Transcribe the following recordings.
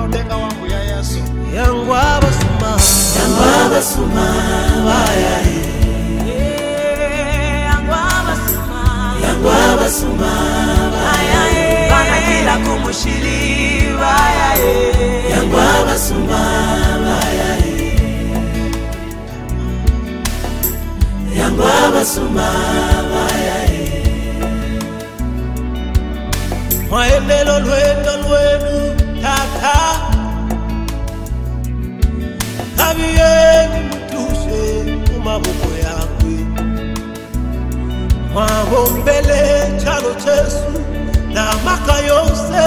undenga wangu ya Yesu. Yangu abasuma baya yangu abasuma baya bana kila kumushiri baya yangu abasuma baya yangu abasuma baya mwaelelo lwenu tata Kabiyeni mutuse kumaboko yakwe mwahombele chalo chesu na maka yose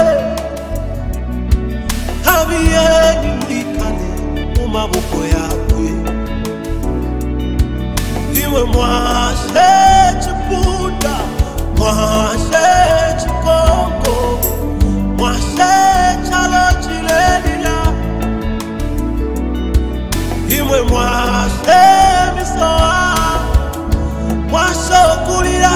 Kabiyeni mwikale kumaboko yakwe iwe mwashe chipunda mwashe chikongo mwashe chalo chilelila Imwe mwashe misoa mwashe okulira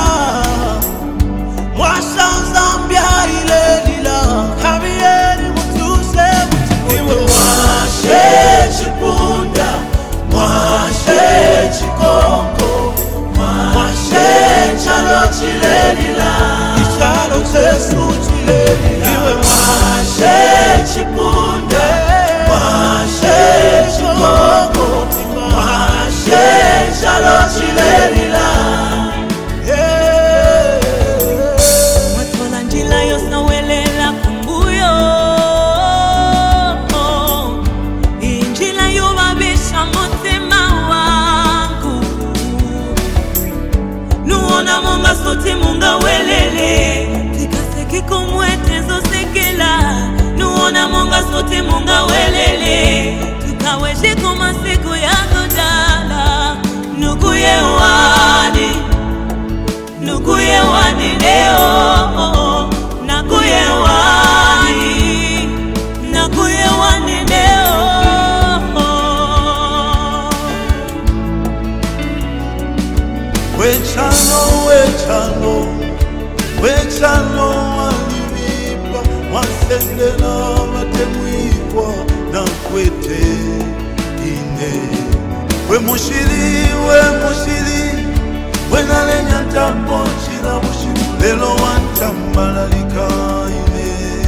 mwashe Zambia ilelila Kabiyeni mutuse imwe mwashe chipunda mwashe chikongo mwashe chalo chilelila ichalo chesu chilelila imwe mwashe chipunda mwashe chikongo mwashe chalo chilelila Matwala njila yosawelela kumbuyo Injila yubabisha mutima wangu Nuona monga soti munga welele Tikaseki kumwetezo sekela Nuona monga soti munga welele Tukaweshi kumasiku ya kudala Nukuye wani leo Nakuye wani leo Wechano walivipa wasendela watemwikwa na kwete ine we mushiri wenalenya ntambo chila mushiru lelo wantambalalika ine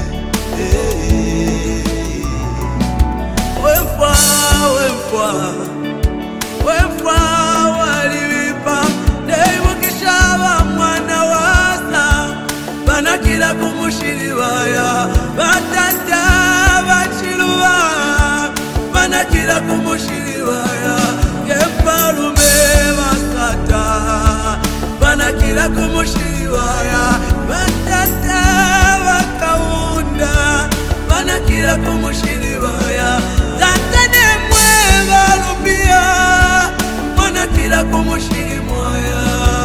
wemfwa walivipa deimukishaba mwana wasa banakila kumushiri baya batata bachiluba banakila kumushiri baya yepalume basata banakila kumushiri baya batata bakaunda banakila kumushiri baya zatane mwe balubia banakila kumushiri mwaya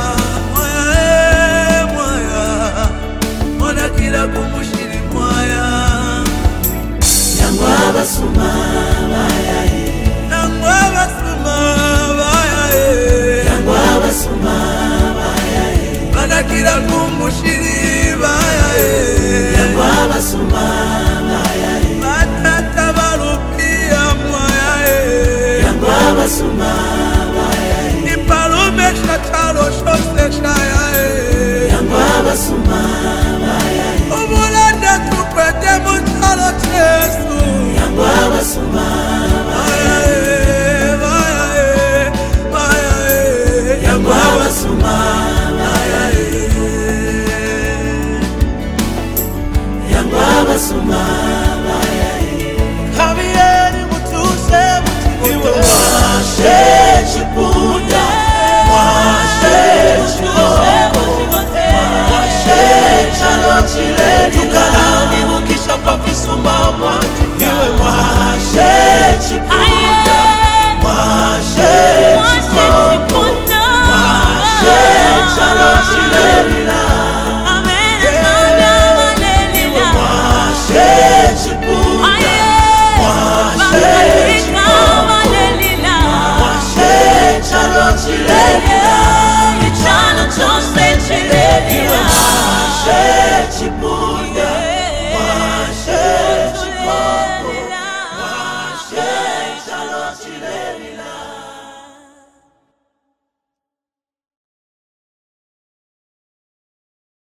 kila kumushiri mwaya yangu abasuma baya yangu abasuma baya yangu abasuma baya bana kila kumushiri baya yangu abasuma baya batata balupia mwaya yangu abasuma baya nipalume shatalo shose shaya yangu abasuma Umulanda tukwete mutalo chesu yangu abasuma yangu abasuma yangu abasuma Kabiyeni mutuse iwe mwashe chipunda mwashe chikongo mwashe chalo chilelila tukalani mukisha pakisuma mwati iwe mwashe chipunda mwashe chikongo mwashe chalo chilelila iwe mwashe chipunda mwashe chikongo mwashe chalo chilelila iwe mwashe chipunda